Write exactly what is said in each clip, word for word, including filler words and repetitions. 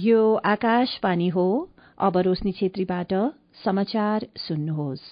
यो आकाशवाणी हो। अब रोशनी छेत्रीबाट समाचार सुन्नुहोस्।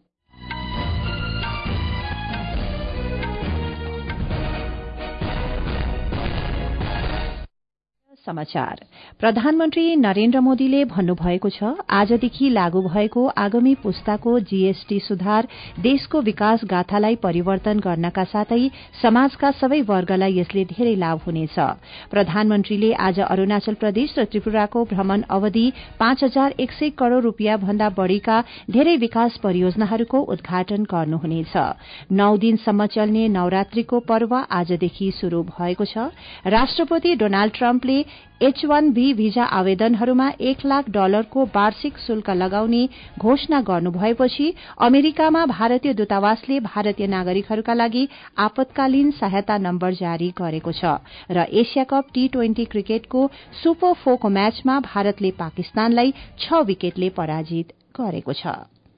समाचार। प्रधानमन्त्री नरेन्द्र मोदीले भन्नुभएको छ, आजदेखि लागू भएको आगामी पुस्ताको जीएसटी सुधार देशको विकास गाथालाई परिवर्तन गर्नका साथै समाजका सबै वर्गलाई यसले धेरै लाभ हुनेछ। प्रधानमन्त्रीले आज अरूणाचल प्रदेश र त्रिपुराको भ्रमण अवधि पाँच हजार एक सय करोड़ रूपियाँ भन्दा बढ़ीका धेरै विकास परियोजनाहरूको उद्घाटन गर्नुहुनेछ। नौ दिनसम्म चल्ने नवरात्रीको पर्व आजदेखि शुरू भएको छ। राष्ट्रपति डोनाल्ड ट्रम्पले एच वन बी भिजा आवेदनहरूमा एक लाख डलरको वार्षिक शुल्क लगाउने घोषणा गर्नुभएपछि अमेरिकामा भारतीय दूतावासले भारतीय नागरिकहरूका लागि आपतकालीन सहायता नम्बर जारी गरेको छ र एशिया कप टी ट्वेन्टी क्रिकेटको सुपर फोरको म्याचमा भारतले पाकिस्तानलाई छ विकेटले पराजित गरेको छ।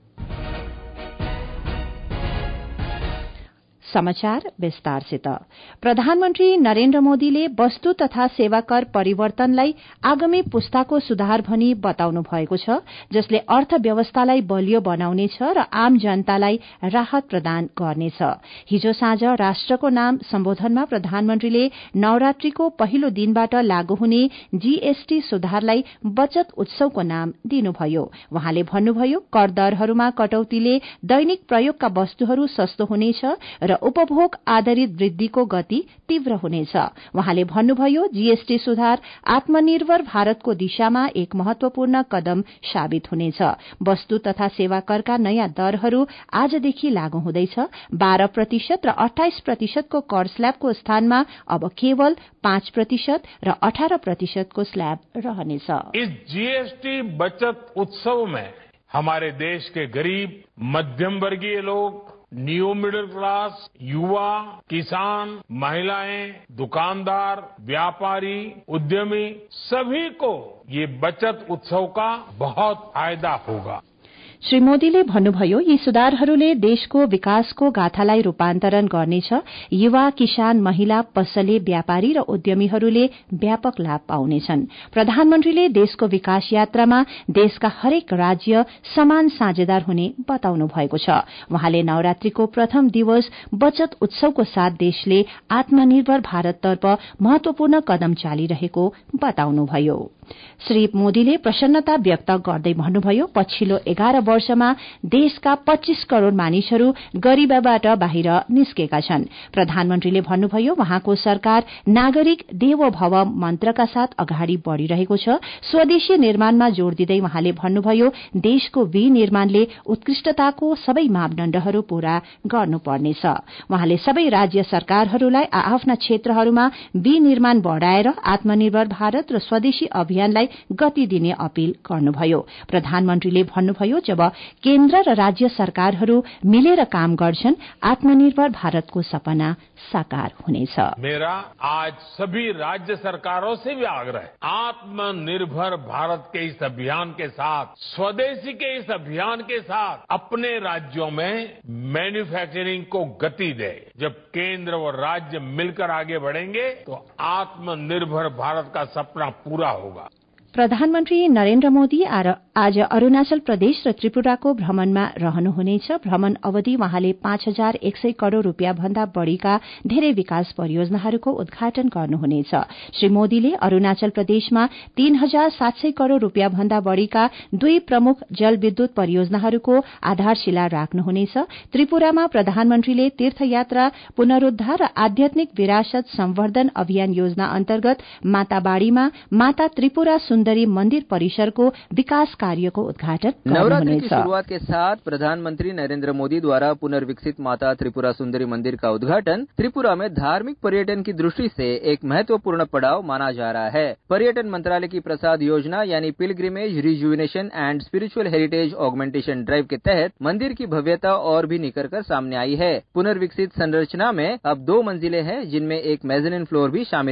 समाचार विस्तारसित। प्रधानमन्त्री नरेन्द्र मोदीले वस्तु तथा सेवा कर परिवर्तनलाई आगामी पुस्ताको सुधार भनी बताउनु भएको छ, जसले अर्थव्यवस्थालाई बलियो बनाउनेछ र आम जनतालाई राहत प्रदान गर्नेछ। हिजो साँझ राष्ट्रको नाम सम्बोधनमा प्रधानमन्त्रीले नवरात्रीको पहिलो दिनबाट लागू हुने जीएसटी सुधारलाई बचत उत्सवको नाम दिनुभयो। उहाँले भन्नुभयो, कर दरहरूमा कटौतीले दैनिक प्रयोगका वस्तुहरू सस्तो हुनेछ र उपभोग आधारित वृद्धिको गति तीव्र हुनेछ। उहाँले भन्नुभयो, जीएसटी सुधार आत्मनिर्भर भारतको दिशामा एक महत्वपूर्ण कदम साबित हुनेछ। वस्तु तथा सेवा करका नयाँ दरहरू आजदेखि लागू हुँदैछ। बाह्र प्रतिशत र अठाइस प्रतिशतको कर स्ल्याबको स्थानमा अब केवल पाँच प्रतिशत र अठारह प्रतिशतको स्ल्याब रहनेछ। इस जीएसटी बचत उत्सव में हमारे देश के गरीब, मध्यम वर्गीय लोग, न्यू मिडिल क्लास, युवा, किसान, महिलाएं, दुकानदार, व्यापारी, उद्यमी सभी को ये बचत उत्सव का बहुत फायदा होगा। श्री मोदीले भन्नुभयो, यी सुधारहरूले देशको विकासको गाथालाई रूपान्तरण गर्नेछ। युवा, किसान, महिला, पसले, व्यापारी र उद्यमीहरूले व्यापक लाभ पाउनेछन्। प्रधानमन्त्रीले देशको विकास यात्रामा देशका हरेक राज्य समान साझेदार हुने बताउनु भएको छ। उहाँले नवरात्रीको प्रथम दिवस बचत उत्सवको साथ देशले आत्मनिर्भर भारततर्फ महत्वपूर्ण कदम चालिरहेको बताउनुभयो। श्री मोदीले प्रसन्नता व्यक्त गर्दै भन्नुभयो, पछिल्लो एघार वर्षमा देशका पच्चीस करोड़ मानिसहरू गरीबीबाट बाहिर निस्केका छन्। प्रधानमन्त्रीले भन्नुभयो, उहाँको सरकार नागरिक देवो भव मन्त्रका साथ अगाडि बढ़िरहेको छ। स्वदेशी निर्माणमा जोड़ दिँदै उहाँले भन्नुभयो, देशको विनिर्माणले उत्कृष्टताको सबै मापदण्डहरू पूरा गर्नुपर्नेछ। उहाँले सबै राज्य सरकारहरूलाई आफ्ना क्षेत्रहरूमा विनिर्माण बढ़ाएर आत्मनिर्भर भारत र स्वदेशी अभियानलाई गति दिने अपील गर्नुभयो। प्रधानमन्त्रीले भन्नुभयो, जब केन्द्र र राज्य सरकारहरू मिलेर काम गर्छन्, आत्मनिर्भर भारतको सपना साकार हुनेछ। मेरा आज सभी राज्य सरकारों से भी आग्रह है, आत्मनिर्भर भारत के इस अभियान के साथ, स्वदेशी के इस अभियान के साथ अपने राज्यों में मैन्युफैक्चरिंग को गति दे। जब केंद्र और राज्य मिलकर आगे बढ़ेंगे तो आत्मनिर्भर भारत का सपना पूरा होगा। प्रधानमन्त्री नरेन्द्र मोदी आज अरूणाचल प्रदेश र त्रिपुराको भ्रमणमा रहनुहुनेछ। भ्रमण अवधि उहाँले पाँच हजार एक सय करोड़ रूपियाँ भन्दा बढ़ीका धेरै विकास परियोजनाहरूको उद्घाटन गर्नुहुनेछ। श्री मोदीले अरूणाचल प्रदेशमा तीन हजार सात सय करोड़ रूपियाँ भन्दा बढ़ीका दुई प्रमुख जलविद्युत परियोजनाहरूको आधारशिला राख्नुहुनेछ। त्रिपुरामा प्रधानमन्त्रीले तीर्थयात्रा पुनरूद्धार र आध्यात्मिक विरासत सम्वर्धन अभियान योजना अन्तर्गत माताबाड़ीमा माता त्रिपुरा सुन्दरी मंदिर परिसरको विकास कार्यको उद्घाटन नवरात्रि की शुरुआत के साथ प्रधानमंत्री नरेंद्र मोदी द्वारा पुनर्विकसित माता त्रिपुरा सुंदरी मंदिर का उद्घाटन त्रिपुरा में धार्मिक पर्यटन की दृष्टि से एक महत्वपूर्ण पड़ाव माना जा रहा है। पर्यटन मंत्रालय की प्रसाद योजना यानी pilgrimage rejuvenation and spiritual heritage augmentation drive के तहत मंदिर की भव्यता और भी निखर कर सामने आई है। पुनर्विकसित संरचना में अब दो मंजिलें हैं, जिनमें एक मेज़ानिन फ्लोर भी शामिल है।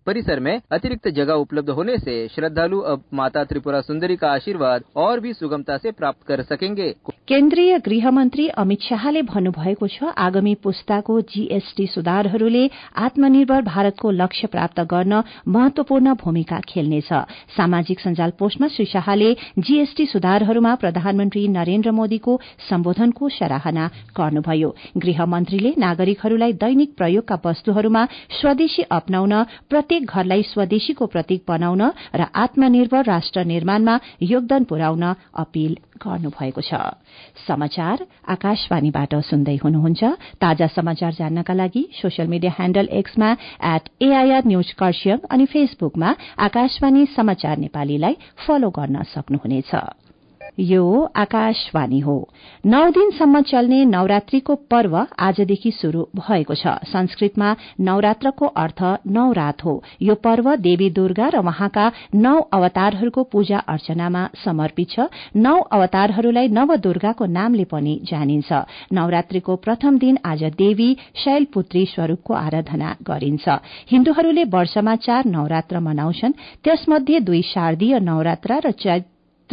परिसर में अतिरिक्त जगह उपलब्ध होने से श्रद्धालु अब माता त्रिपुरा सुंदरी का आशीर्वाद और भी सुगमता से प्राप्त कर सकेंगे। केन्द्रीय गृह मन्त्री अमित शाहले भन्नुभएको छ, आगामी पुस्ताको जीएसटी सुधारहरूले आत्मनिर्भर भारतको लक्ष्य प्राप्त गर्न महत्वपूर्ण भूमिका खेल्नेछ। सामाजिक सञ्जाल पोस्टमा श्री शाहले जीएसटी सुधारहरूमा प्रधानमन्त्री नरेन्द्र मोदीको सम्बोधनको सराहना गर्नुभयो। गृह मन्त्रीले नागरिकहरूलाई दैनिक प्रयोगका वस्तुहरूमा स्वदेशी अपनाउन, प्रत्येक घरलाई स्वदेशीको प्रतीक बनाउन र आत्मनिर्भर राष्ट्र निर्माणमा योगदान पुर्याउन अपील गर्नुभएको छ। समाचार आकाशवाणीबाट सुन्दै हुनुहुन्छ। ताजा समाचार जान्नका लागि सोशल मिडिया ह्याण्डल एक्समा एट एआईआर न्यूज खरसाङ अनि फेसबुकमा आकाशवाणी समाचार नेपालीलाई फलो गर्न सक्नुहुनेछ। यो आकाशवाणी हो। नौ दिनसम्म चल्ने नवरात्रीको पर्व आजदेखि शुरू भएको छ। संस्कृतमा नवरात्रको अर्थ नौ रात हो। यो पर्व देवी दुर्गा र उहाँका नौ अवतारहरूको पूजा अर्चनामा समर्पित छ। नौ अवतारहरूलाई नव दुर्गाको नामले पनि जानिन्छ। नवरात्रीको प्रथम दिन आज देवी शैलपुत्री स्वरूपको आराधना गरिन्छ। हिन्दूहरूले वर्षमा चार नवरात्र मनाउँछन्। त्यसमध्ये दुई शारदीय नवरात्र र चैत्र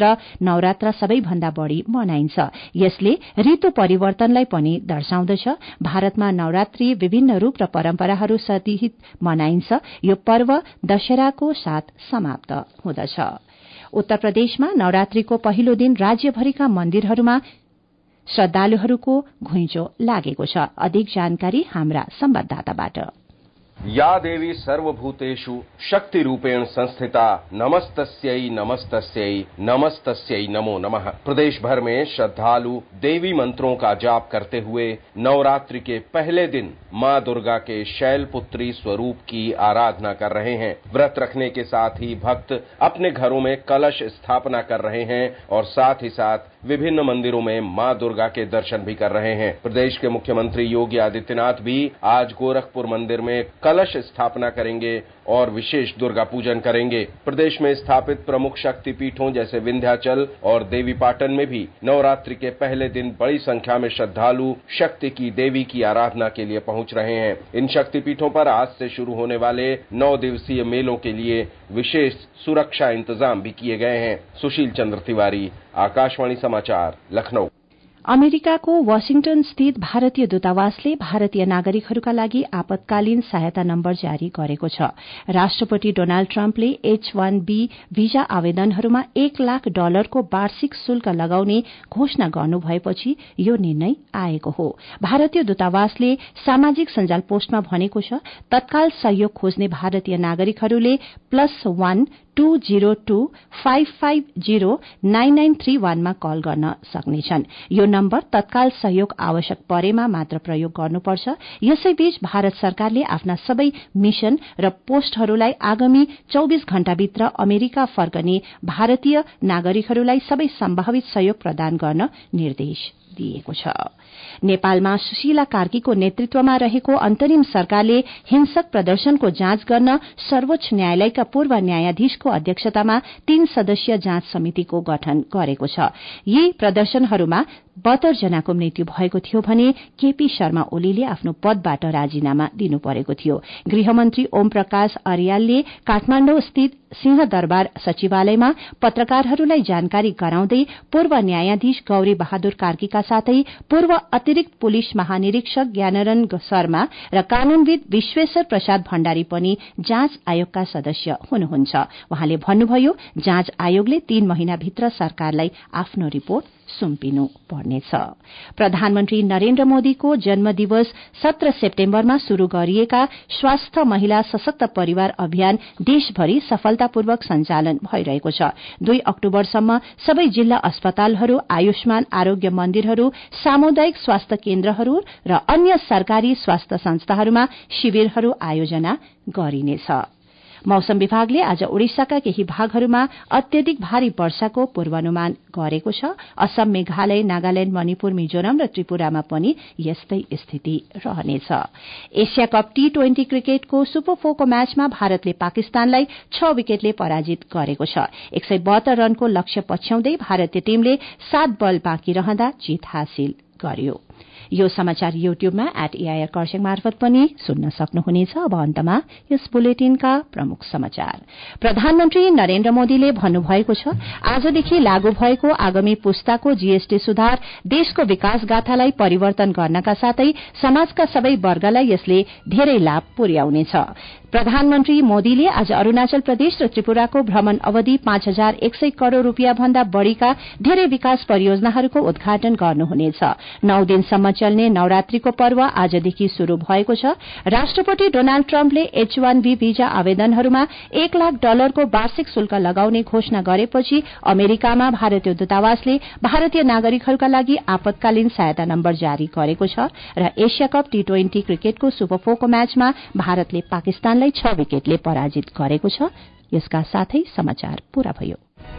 नवरात्र सबैभन्दा बढ़ी मनाइन्छ। यसले ऋतु परिवर्तनलाई पनि दर्शाउँदछ। भारतमा नवरात्रि विभिन्न रूप र परम्पराहरू सहित मनाइन्छ। यो पर्व दशहराको साथ समाप्त हुँदछ। उत्तर प्रदेशमा नवरात्रिको पहिलो दिन राज्यभरिका मन्दिरहरूमा श्रद्धालुहरूको घुइँचो लागेको छ। अधिक जानकारी हाम्रा संवाददाताबाट। या देवी सर्वभूतेषु शक्ति रूपेण संस्थिता नमस्तस्यै नमस्तस्यै नमस्तस्यै नमो नमः। प्रदेश भर में श्रद्धालु देवी मंत्रों का जाप करते हुए नवरात्रि के पहले दिन मां दुर्गा के शैलपुत्री स्वरूप की आराधना कर रहे हैं। व्रत रखने के साथ ही भक्त अपने घरों में कलश स्थापना कर रहे हैं और साथ ही साथ विभिन्न मंदिरों में मां दुर्गा के दर्शन भी कर रहे हैं। प्रदेश के मुख्यमंत्री योगी आदित्यनाथ भी आज गोरखपुर मंदिर में कलश स्थापना करेंगे और विशेष दुर्गा पूजन करेंगे। प्रदेश में स्थापित प्रमुख शक्तिपीठों जैसे विंध्याचल और देवीपाटन में भी नवरात्रि के पहले दिन बड़ी संख्या में श्रद्धालु शक्ति की देवी की आराधना के लिए पहुंच रहे हैं। इन शक्तिपीठों पर आज से शुरू होने वाले नौ दिवसीय मेलों के लिए विशेष सुरक्षा इंतजाम भी किए गए हैं। सुशील चंद्र तिवारी, आकाशवाणी समाचार, लखनऊ। अमेरिकाको वाशिंगटन स्थित भारतीय दूतावासले भारतीय नागरिकहरूका लागि आपतकालीन सहायता नम्बर जारी गरेको छ। राष्ट्रपति डोनाल्ड ट्रम्पले एच वन बी भिजा आवेदनहरूमा एक लाख डलरको वार्षिक शुल्क लगाउने घोषणा गर्नुभएपछि यो निर्णय आएको हो। भारतीय दूतावासले सामाजिक सञ्जाल पोस्टमा भनेको छ, तत्काल सहयोग खोज्ने भारतीय नागरिकहरूले plus one two zero two five five zero nine nine three वानमा कल गर्न सक्नेछन्। यो नम्बर तत्काल सहयोग आवश्यक परेमा मात्र प्रयोग गर्नुपर्छ। यसैबीच भारत सरकारले आफ्ना सबै मिशन र पोस्टहरूलाई आगामी चौबिस घण्टाभित्र अमेरिका फर्कने भारतीय नागरिकहरूलाई सबै सम्भावित सहयोग प्रदान गर्न निर्देश दिएको छ। नेपालमा सुशीला कार्कीको नेतृत्वमा रहेको अन्तरिम सरकारले हिंसक प्रदर्शनको जाँच गर्न सर्वोच्च न्यायालयका पूर्व न्यायाधीशको अध्यक्षतामा तीन सदस्यीय जाँच समितिको गठन गरेको छ। यी प्रदर्शनहरूमा बहत्तर जनाको मृत्यु भएको थियो भने केपी शर्मा ओलीले आफ्नो पदबाट राजीनामा दिनु परेको थियो। गृहमन्त्री ओम प्रकाश अर्यालले काठमाण्डु स्थित सिंहदरबार सचिवालयमा पत्रकारहरूलाई जानकारी गराउँदै पूर्व न्यायाधीश गौरी बहादुर कार्कीका साथै पूर्व अतिरिक्त पुलिस महानिरीक्षक ज्ञानरन शर्मा र कानूनविद विश्वेश्वर प्रसाद भण्डारी पनि जाँच आयोगका सदस्य हुनुहुन्छ। उहाँले भन्नुभयो, जाँच आयोगले तीन महिनाभित्र सरकारलाई आफ्नो रिपोर्ट सुम्पिनु पर्नेछ। प्रधानमन्त्री नरेन्द्र मोदीको जन्म दिवस सत्र सेप्टेम्बरमा शुरू गरिएका स्वास्थ्य महिला सशक्त परिवार अभियान देशभरि सफलतापूर्वक सञ्चालन भइरहेको छ। दुई अक्टोबरसम्म सबै जिल्ला अस्पतालहरू, आयुष्मान आरोग्य मन्दिरहरू, सामुदायिक स्वास्थ्य केन्द्रहरू र अन्य सरकारी स्वास्थ्य संस्थाहरूमा शिविरहरू आयोजना गरिनेछ। मौसम विभागले आज ओडिसाका केही भागहरूमा अत्यधिक भारी वर्षाको पूर्वानुमान गरेको छ। असम, मेघालय, नागाल्याण्ड, मणिपुर, मिजोरम र त्रिपुरामा पनि यस्तै स्थिति रहनेछ। एशिया कप टी ट्वेन्टी क्रिकेटको सुपर फोरको म्याचमा भारतले पाकिस्तानलाई छ विकेटले पराजित गरेको छ। एक सय बहत्तर रनको लक्ष्य पछ्याउँदै भारतीय टीमले सात बल बाँकी रहँदा जित हासिल गर्यो। यो समाचार युट्युबमा एट एआईआर खरसाङ मार्फत पनि सुन्न सक्नुहुनेछ। अब अन्तमा यस बुलेटिनका प्रमुख समाचार। प्रधानमन्त्री नरेन्द्र मोदीले भन्नुभएको छ, आजदेखि लागू भएको आगामी पुस्ताको जीएसटी सुधार देशको विकास गाथालाई परिवर्तन गर्नका साथै समाजका सबै वर्गलाई यसले धेरै लाभ पुर्याउनेछ। प्रधानमन्त्री मोदीले आज अरूणाचल प्रदेश र त्रिपुराको भ्रमण अवधि पाँच हजार एक सय करोड़ रूपियाँ भन्दा बढ़ीका धेरै विकास परियोजनाहरूको उद्घाटन गर्नुहुनेछ। नौ दिनसम्म चल्ने नवरात्रीको पर्व आजदेखि शुरू भएको छ। राष्ट्रपति डोनाल्ड ट्रम्पले एच वन बी भिजा आवेदनहरूमा एक लाख डलरको वार्षिक शुल्क लगाउने घोषणा गरेपछि अमेरिकामा भारतीय दूतावासले भारतीय नागरिकहरूका लागि आपतकालीन सहायता नम्बर जारी गरेको छ र एशिया कप टी ट्वेन्टी क्रिकेटको सुपर फोरको म्याचमा भारतले पाकिस्तान छ विकेटले पराजित गरेको छ। यसका साथै समाचार पूरा भयो।